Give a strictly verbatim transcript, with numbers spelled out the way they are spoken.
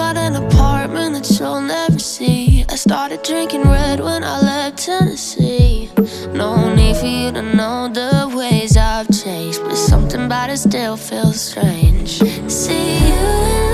got an apartment that you'll never see. I started drinking red when I left Tennessee. No need for you to know the ways I've changed, but something about it still feels strange. See you